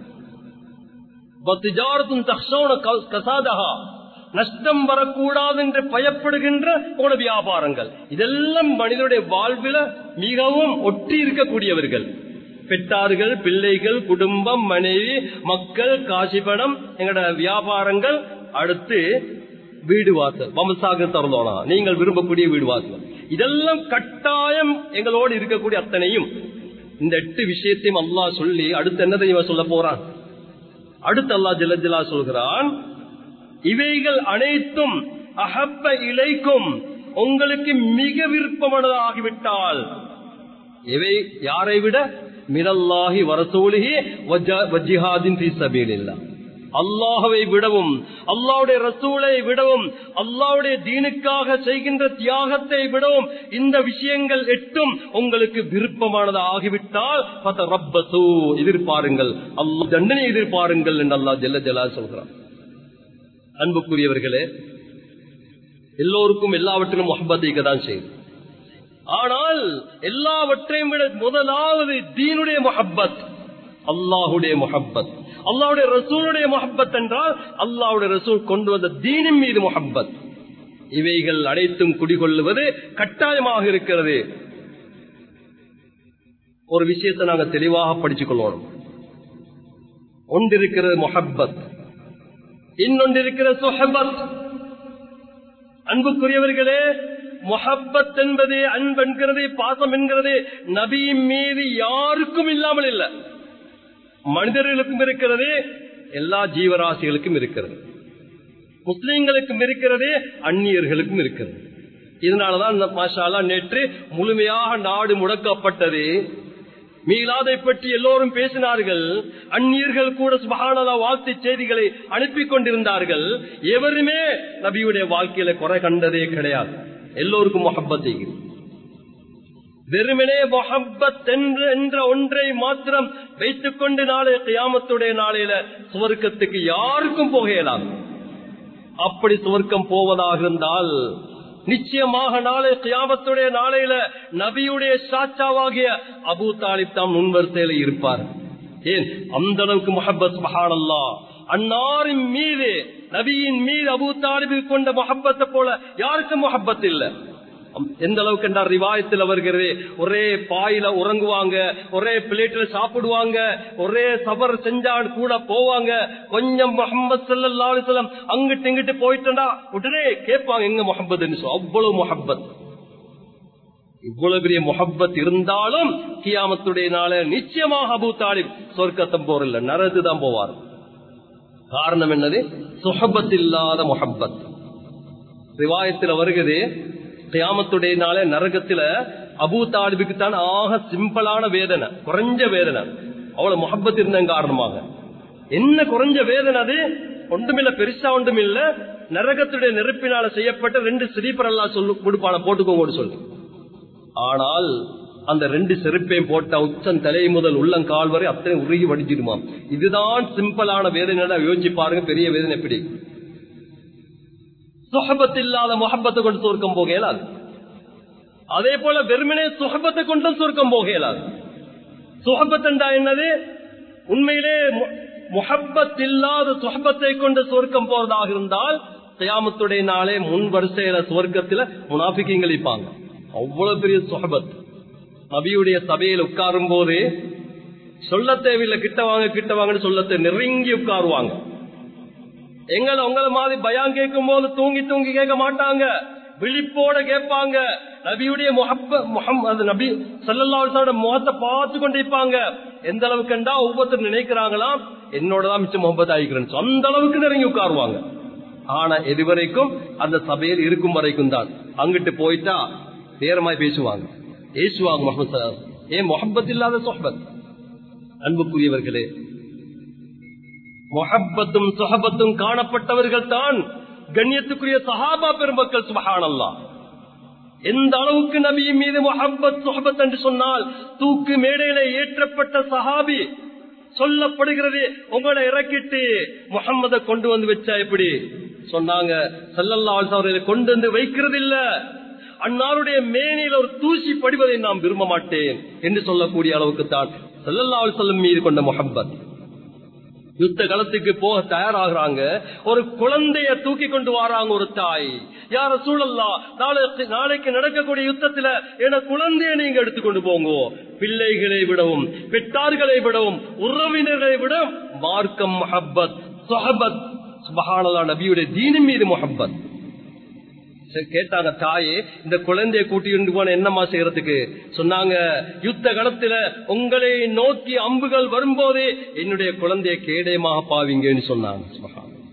நஷ்டம் வரக்கூடாது என்று பயப்படுகின்ற உங்களோட வியாபாரங்கள், இதெல்லாம் மனிதனுடைய வாழ்வில் மிகவும் ஒட்டி இருக்கக்கூடியவர்கள். பெற்றார்கள், பிள்ளைகள், குடும்பம், மனைவி, மக்கள், காசிபணம், எங்களோட வியாபாரங்கள், அடுத்து வீடு வாசல், வம்சாக தரலோனா நீங்கள் விரும்பக்கூடிய வீடு வாசல், இதெல்லாம் கட்டாயம் எங்களோடு இருக்கக்கூடிய அத்தனையும். இந்த 8 விஷயத்தையும் அல்லாஹ் சொல்லி அடுத்து என்ன தெரியுமா சொல்ல போறான்? அடுத்து அல்லாஹ் ஜல்ல ஜலாலுஹு சொல்கிறான், இவைகள் அனைத்தும் அஹப்ப இலைக்கும், உங்களுக்கு மிக விருப்பமானதாகிவிட்டால், இவை யாரை விட? மினல்லாஹி வரசூலிஹி வஜிஹாதின் ஃபீ ஸபீலில்லாஹ், அல்லாஹ்வை விடவும், அல்லாஹ்வுடைய ரசூலை விடவும், அல்லாஹ்வுடைய தீனுக்காக செய்கின்ற தியாகத்தை விடவும் இந்த விஷயங்கள் 8 உங்களுக்கு விருப்பமானது ஆகிவிட்டால் ஃபதரப்பசு, எதிர்பாருங்கள், அல்லாஹ் தண்டனை எதிர்பாருங்கள் என்று அல்லாஹ் ஜல்ல ஜலாலுஹு சொல்கிறான். அன்புக்குரியவர்களே, எல்லோருக்கும் எல்லாவற்றிலும் முஹப்பத் தான் செய்யும். ஆனால் எல்லாவற்றையும் விட முதலாவது தீனுடைய முஹப்பத், அல்லாஹுடைய முஹப்பத், அல்லாஹுடைய ரசூலுடைய முஹப்பத் என்றால் அல்லாஹுடைய ரசூல் கொண்டு வந்த தீனின் மீது முஹப்பத். இவைகள் அனைத்தும் குடிகொள்ளுவது கட்டாயமாக இருக்கிறது. ஒரு விஷயத்தை நாங்கள் தெளிவாக படிச்சுக் கொள்ளணும். ஒன்றிருக்கிறது முஹப்பத், இன்னொன்றிருக்கிற சுஹபத். அன்புக்குரியவர்களே, முஹப்பத் என்பது, அன்பு என்கிறது, பாசம் என்கிறது நபியின் மீது யாருக்கும் இல்லாமல் இல்லை. மனிதர்களுக்கும் இருக்கிறது, எல்லா ஜீவராசிகளுக்கும் இருக்கிறது, முஸ்லிம்களுக்கும் இருக்கிறது, அந்நியர்களுக்கும் இருக்கிறது. இதனாலதான் மாஷா அல்லாஹ் நேற்று முழுமையாக நாடு முடக்கப்பட்டது. மீலாதை பற்றி எல்லோரும் பேசினார்கள். அந்நியர்கள் கூட சுப்ஹானல்லாஹ் வாழ்த்து செய்திகளை அனுப்பி கொண்டிருந்தார்கள். எவருமே நபியுடைய வாழ்க்கையில குறை கண்டதே கிடையாது. எல்லோருக்கும் முஹப்பத். வெறுமனே முஹப்பத் என்ற ஒன்றை மாத்திரம் வைத்துக் கொண்டு நாளை கியாமத்துடைய நாளையில சுவர்க்கத்துக்கு யாருக்கும் போக இயலாது. அப்படி சுவர்க்கம் போவதாக இருந்தால் நிச்சயமாக நாளை கியாமத்துடைய நாளையில நபியுடைய சாச்சாவாகிய அபூ தாலிப் தாம் முன்வரிசையில இருப்பார். ஏன் அந்த அளவுக்கு முஹப்பத். சுப்ஹானல்லாஹ், அன்னாரின் மீது, நபியின் மீது அபூ தாலிபுக்கு கொண்ட முஹப்பத்தை போல யாருக்கும் முஹப்பத் இல்லை. எந்த அளவுக்கு என்றால் ரிவாயத்தில் வருகிறது, ஒரே பாயில உறங்குவாங்க, ஒரே பிளேட்ல சாப்பிடுவாங்க, ஒரே சபர் செஞ்சா கூட போவாங்க. கொஞ்சம் முஹம்மது ஸல்லல்லாஹு அலைஹி வஸல்லம் அங்கிட்டு இங்கிட்டு போயிட்டா உடனே கேட்பாங்க எங்க முஹப்பத். அவ்வளவு முஹப்பத். இவ்வளவு பெரிய முஹப்பத் இருந்தாலும் கியாமத்துடைய நாள நிச்சயமாக அபூ தாலிப் சொர்க்கத்தை போறல, நரகத்து தான் போவார். காரணம் என்னது? சுஹபத் இல்லாத முஹப்பத். ரிவாயத்தில் வருகிறது, கியாமத்துடைய நாளே நரகத்துல அபூ தாலிபுக்கு தான் ஆக சிம்பிளான வேதனை, குறைஞ்ச வேதனை. அவ்வளவு முஹப்பத் இருந்த காரணமாக என்ன குறைஞ்ச வேதனை? அது ஒன்றுமில்ல, பெருசா ஒன்றுமில்ல. நரகத்துடைய நெருப்பினால செய்யப்பட்ட 2 ஸ்லீப்பர் எல்லாம் கொடுப்பான, போட்டுக்கோங்க சொல்லு. ஆனால் அந்த 2 செருப்பையும் போட்ட உச்சம் தலை முதல் உள்ளங்கால் வரை அத்தனை உருகி வடிச்சிடுமா. இதுதான் சிம்பிளான வேதனை. யோசிச்சு பாருங்க, பெரிய வேதனை எப்படி. சுஹபத் இல்லாத முஹப்பத்தை கொண்டு சொர்க்கம் போக இயலாது. அதே போல வெறுமனே சுஹபத்தை கொண்டு சொர்க்கம் போக இயலாது. சுஹபத் என்றா என்னது? உண்மையிலே முஹப்பத் இல்லாத சுஹபத்தை கொண்டு சொர்க்கம் போறதாக இருந்தால் கியாமத்துடைய நாளே முன் வரிசையில சொர்க்கத்துல முனாஃபிகீன்கள் இருப்பாங்க. அவ்வளவு பெரிய சுஹபத். நபியுடைய சபையில் உட்காரும் போது சொல்ல தேவையில்லை, கிட்ட வாங்கன்னு சொல்லத்தை நெருங்கி உட்காருவாங்க. உங்களை மாதிரி பயான் கேட்கும் போது தூங்கி தூங்கி கேட்க மாட்டாங்க, விழிப்போட கேட்பாங்க. நபியுடைய நபி ஸல்லல்லாஹு அலைஹி வஸல்லம் முகத்தை பார்த்து கொண்டிருப்பாங்க. எந்த அளவுக்குண்டா ஒவ்வொருத்தர் நினைக்கிறாங்களாம் என்னோடதான் மிச்சம் முகப்பத் ஆகிக்கிறேன், அந்த அளவுக்கு நெருங்கி உட்காருவாங்க. ஆனா எதுவரைக்கும் அந்த சபையில் இருக்கும் வரைக்கும் தான். அங்கிட்டு போயிட்டா நேரமாய் பேசுவாங்க, முகமது. ஏன் முஹப்பத் இல்லாத சுஹபத். அன்புக்குரியவர்களே, முஹப்பத்தும் சுஹபத்தும் காணப்பட்டவர்கள் தான் கண்ணியத்துக்குரிய சஹாபா பெருமக்கள். சுப்ஹானல்லாஹ். எந்த அளவுக்கு நபியின் மீது முஹப்பத் சுஹபத் என்று சொன்னால், தூக்கு மேடையில ஏற்றப்பட்ட சஹாபி சொல்லப்படுகிறது, உங்களை இறக்கிட்டு முஹம்மதை கொண்டு வந்து வச்சா எப்படி சொன்னாங்க. ஸல்லல்லாஹு அலைஹி வஸல்லம் கொண்டு வந்து வைக்கிறது இல்ல, அன்னாருடைய மேனியில் ஒரு தூசி படிவதை நாம் விரும்ப மாட்டேன் என்று சொல்லக்கூடிய அளவுக்கு தான் ஸல்லல்லாஹு அலைஹி வஸல்லம் மீது கொண்ட முஹப்பத். யுத்த களத்துக்கு போக தயாராகிறாங்க, ஒரு குழந்தைய தூக்கி கொண்டு வராங்க ஒரு தாய். யா ரசூலல்லாஹ், நாளைக்கு நடக்கக்கூடிய யுத்தத்துல என குழந்தைய நீங்க எடுத்துக்கொண்டு போங்க. பிள்ளைகளை விடவும் பெற்றார்களை விடவும் உறவினர்களை விட மார்க்கம் முஹப்பத் சுஹபத். சுப்ஹானல்லாஹ், நபியுடைய தீனின் மீது முஹப்பத். கேட்டாங்க, தாயே இந்த குழந்தைய கூட்டிட்டு போன என்னமா செய்யறதுக்கு சொன்னாங்க. யுத்த களத்துல உங்களை நோக்கி அம்புகள் வரும்போதே என்னுடைய குழந்தைய கேடயமாக பாவீங்கன்னு சொன்னாங்க.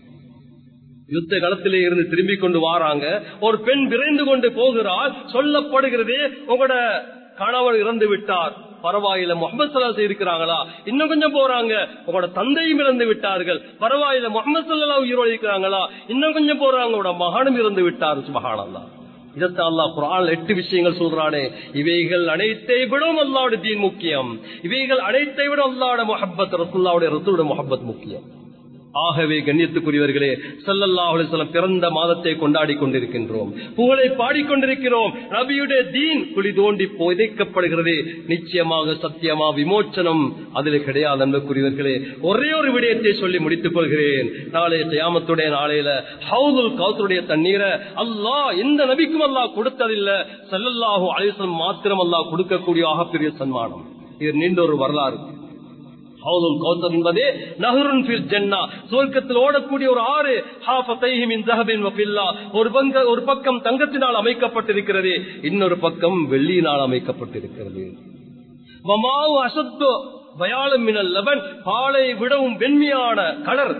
யுத்த களத்திலே இருந்து திரும்பி கொண்டு வாராங்க, ஒரு பெண் விரைந்து கொண்டு போகிறாள். சொல்லப்படுகிறது, உங்களோட கணவர் இறந்து விட்டார், பரவாயில்ல, முஹம்மது ஸல்லல்லாஹு அலைஹி இருக்கிறாங்களா? இன்னும் கொஞ்சம் போறாங்க, உங்களோட தந்தையும் இறந்து விட்டார்கள், பரவாயில்ல, முஹம்மது ஸல்லல்லாஹு உயிரோடு இருக்கிறாங்களா? இன்னும் கொஞ்சம் போறாங்க, உங்களோட மகனும் இறந்து விட்டார். சுப்ஹானல்லாஹ். இதத்தான் அல்லாஹ் குர்ஆன்ல 8 விஷயங்கள் சொல்றானே. இவைகள் அனைத்தை விடவும் அல்லாஹ்வுடைய தீன் முக்கியம். இவைகள் அனைத்தை விட அல்லாஹ்வுடைய முஹப்பத், ரசூலுல்லாஹ்வுடைய ரசூலுடைய முஹப்பத் முக்கியம். ஆகவே கண்ணியத்துக்குரியவர்களே, ஸல்லல்லாஹு அலைஹி வஸல்லம் பிறந்த மாதத்தை கொண்டாடி கொண்டிருக்கின்றோம், புகழை பாடிக்கொண்டிருக்கிறோம். நபியுடைய தீன் குழி தோண்டி புதைக்கப்படுகிறது. நிச்சயமாக சத்தியமா விமோச்சனம் அதில் கிடையாது. அன்புக்குரியவர்களே, ஒரே ஒரு விடயத்தை சொல்லி முடித்துக் கொள்கிறேன். நாளைய கியாமத்துடைய நாளையில ஹவுதுல் கௌசருடைய தண்ணீரை அல்லாஹ் எந்த நபிக்கும் அல்லாஹ் கொடுத்ததில்லை. ஸல்லல்லாஹு அலைஹி வஸல்லம் மாத்திரம் அல்லாஹ் கொடுக்கக்கூடிய ஆகப்பெரிய சன்மானம். இது நீண்ட ஒரு வரலாறு. ஹவுதுல் கௌசர் என்பதே நஹ்ருன் ஃபில் ஜன்னah, சுவர்க்கத்தில் ஓடக்கூடிய ஒரு ஆறு. ஹாஃபதைஹி மின் ذهبٍ وفضة, ஒரு பக்கம் தங்கத்தினால் அமைக்கப்பட்டிருக்கிறது, இன்னொரு பக்கம் வெள்ளியினால் அமைக்கப்பட்டிருக்கிறது. வமாவு அஷத்து பயாலம் மினல் லபன், பாலை விடவும் வெண்மையான கலர்,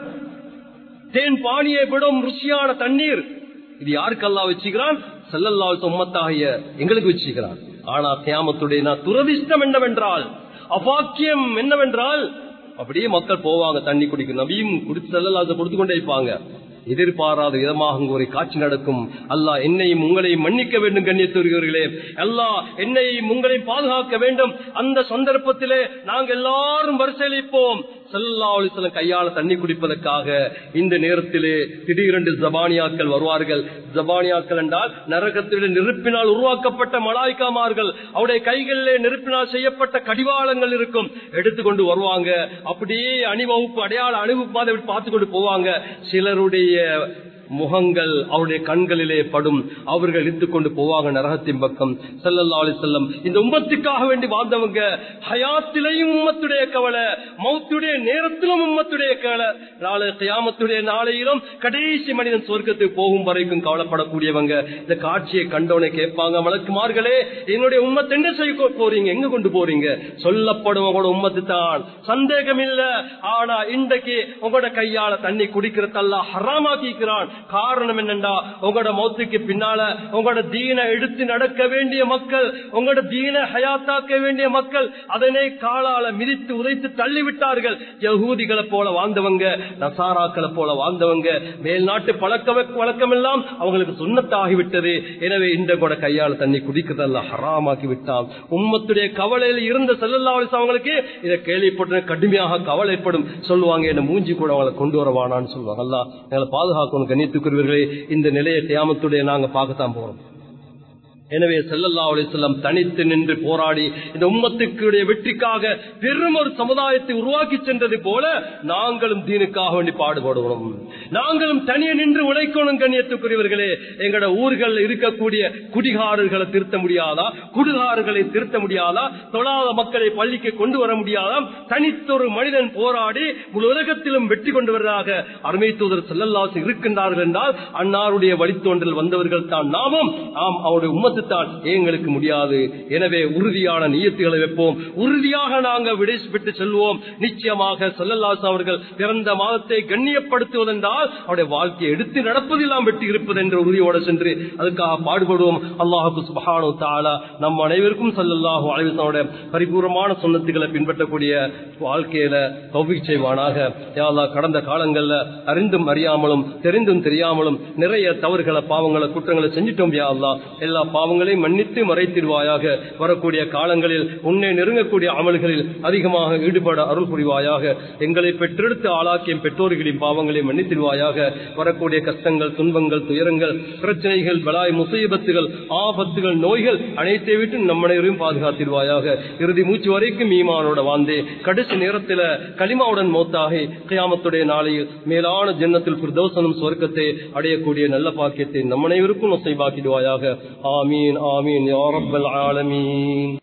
தேன் பானியை விடவும் ருசியான தண்ணீர். இது யாருக்கு அல்லாஹ் வச்சுக்கிறான்? ஸல்லல்லாஹு அலைஹி வஸல்லம் உம்மத்தாகிய எங்களுக்கு வச்சுக்கிறான். ஆனா கியாமத்துடைய துரதிஷ்டம் என்னவென்றால், அபாக்கியம் என்னவென்றால், அப்படியே மக்கள் போவாங்க தண்ணி குடிக்கும், நபியும் குடிச்சு ஸல்லல்லாஹு கொடுத்து கொண்டே இருப்பாங்க. எதிர்பாராத விதமாக ஒரு காட்சி நடக்கும். அல்லாஹ் என்னையும் உங்களையும் மன்னிக்க வேண்டும். கண்ணியத்துரியவர்களே, அல்லாஹ் என்னையும் உங்களையும் பாதுகாக்க வேண்டும். அந்த சந்தர்ப்பத்திலே நாங்கள் எல்லாரும் வரிசையிலிப்போம். ஸல்லல்லாஹு அலைஹி வஸல்லம் கையால தண்ணி குடிப்பதற்காக இந்த நேரத்திலே திடீரென்று ஜபானியாக்கள் வருவார்கள். ஜபானியாக்கள் என்றால் நரகத்திலே நெருப்பினால் உருவாக்கப்பட்ட மலாய்க்காமார்கள். அவருடைய கைகளிலே நெருப்பினால் செய்யப்பட்ட கடிவாளங்கள் இருக்கும், எடுத்துக்கொண்டு வருவாங்க. அப்படியே அணிவகுப்பு அடையாள அணிவகுப்பு மாதிரி பார்த்து கொண்டு போவாங்க. சிலருடைய முகங்கள் அவருடைய கண்களிலே படும், அவர்கள் இழுத்துக் கொண்டு போவாங்க நரகத்தின் பக்கம். ஸல்லல்லாஹு அலைஹி வஸல்லம் இந்த உம்மத்துக்காக வேண்டி வாழ்ந்தவங்க. ஹயாத்திலையும் உம்மத்துடைய கவலை, மௌத்துடைய நேரத்திலும் உம்மத்துடைய கவலை, நாளை கியாமத்துடைய நாளையிலும் கடைசி மனிதன் சொர்க்கத்துக்கு போகும் வரைக்கும் கவலைப்படக்கூடியவங்க. இந்த காட்சியை கண்டவனை கேட்பாங்க, மலக்குமார்களே, என்னுடைய உம்மத்தை என்ன செய்ய போறீங்க, எங்க கொண்டு போறீங்க? சொல்லப்படும் உங்களோட உம்மத்து தான், சந்தேகம் இல்ல. ஆனா இன்றைக்கு உங்களோட கையால தண்ணி குடிக்கிறதெல்லாம் ஹராமாக்கிக்கிறான். காரணம் என்னண்டா, உங்களோட மௌத்துக்கு பின்னால உங்களோட தீனை எடுத்து நடக்க வேண்டிய மக்கள், உங்களோட தீனை ஹயாத்தாக்க வேண்டிய மக்கள் அதனை காலால மிதித்து உதைத்து தள்ளிவிட்டார்கள். யஹூதிகளை போல வாழ்ந்தவங்க, நசாராக்களை போல வாழ்ந்தவங்க, மேல்நாட்டு வழக்கம் எல்லாம் அவங்களுக்கு சுன்னத்தாகிவிட்டது. எனவே இந்த கூட கையால தண்ணி குடிக்கிறதெல்லாம் ஹராமாக்கி விட்டான். உம்மத்துடைய கவலையில் இருந்த ஸல்லல்லாஹு அலைஹி வஸல்லம் அவங்களுக்கு இதை கேள்விப்பட்ட கடுமையாக கவலைப்படும். சொல்லுவாங்க, என்ன மூஞ்சி கூட அவங்களை கொண்டு வரவானான்னு சொல்லுவாங்க. அல்லாஹ் எங்களை பாதுகாக்கணும். கண்ணியத்துக்குரியவர்களே, இந்த நிலையை கியாமத்துடைய நாங்க பார்க்கத்தான் போறோம். எனவே ஸல்லல்லாஹு அலைஹி வஸல்லம் தனித்து நின்று போராடி இந்த உம்மத்துக்குடைய வெற்றிக்காக பெரும் ஒரு சமுதாயத்தை உருவாக்கி சென்றது போல நாங்களும் தீனுக்காக வேண்டி பாடுபடுவோம். நாங்களும் தனியே நின்று உழைக்கணும். கண்ணியத்துக்குரியவர்களே, எங்கட ஊர்கள் இருக்கக்கூடிய குடிகாரர்களை திருத்த முடியாதா? குடிகாரர்களை திருத்த முடியாதா? தொழாத மக்களை பள்ளிக்கு கொண்டு வர முடியாதா? தனித்தொரு மனிதன் போராடி முழு உலகத்திலும் வெற்றி கொண்டு வருவதாக அருமை தூதர் ஸல்லல்லாஹு அலைஹி வஸல்லம் இருக்கின்றார்கள் என்றால் அன்னாருடைய வழித்தோன்றல் வந்தவர்கள் தான் நாமும். அவருடைய உம்மத் மௌத்து தான் எங்களுக்கு முடியாது. எனவே உறுதியான நியத்துகளை வைப்போம், உறுதியாக நாங்கள் விட்டு செல்வோம். நிச்சயமாக ஸல்லல்லாஹு அவர்கள் பிறந்த மாதத்தை கண்ணியப்படுத்துவதென்றால் அவருடைய வாழ்க்கையை எடுத்து நடப்பதெல்லாம் வெற்றி இருப்பது என்ற உறுதியோடு சென்று அதுக்காக பாடுபடுவோம். அல்லாஹ் சுப்ஹானஹு வ தஆலா நம் அனைவருக்கும் ஸல்லல்லாஹு அலைஹி வஸல்லம் பரிபூர்ணமான சுன்னத்துகளை பின்பற்றக்கூடிய வாழ்க்கையில தௌஃபீக் செய்வானாக. யா அல்லாஹ், கடந்த காலங்கள்ல அறிந்தும் அறியாமலும் தெரிந்தும் தெரியாமலும் நிறைய தவறுகளை பாவங்களை குற்றங்களை செஞ்சிட்டோம். யா அல்லாஹ், எல்லா பாவங்களையும் மன்னித்து மறைத்திடுவாயாக. வரக்கூடிய காலங்களில் உன்னை நெருங்கக்கூடிய அமல்களில் அதிகமாக ஈடுபட அருள் புரிவாயாக. எங்களை பெற்றெடுத்து ஆளாக்கிய பெற்றோர்களின் பாவங்களை மன்னித்திடுவாயாக. வரக்கூடிய கஷ்டங்கள், துன்பங்கள், துயரங்கள், பிரச்சனைகள், பலாய், முசீபத்துகள், ஆபத்துகள், நோய்கள் அனைத்தை விட்டு நம்மனைவரையும் பாதுகாத்திடுவாயாக. இறுதி மூச்சு வரைக்கும் ஈமானோட வாழ்ந்தே கடைசி நேரத்தில் கலிமாவுடன் மௌத்தாகி கியாமத்துடைய நாளையில் மேலான ஜன்னத்துல் ஃபிர்தௌஸ் சொர்க்கத்தை அடையக்கூடிய நல்ல பாக்கியத்தை நம்மனைவருக்கும் நசீபாக்கிடுவாயாக. ஆமீன் ஆமீன் யா ரப்பல் ஆலமீன்.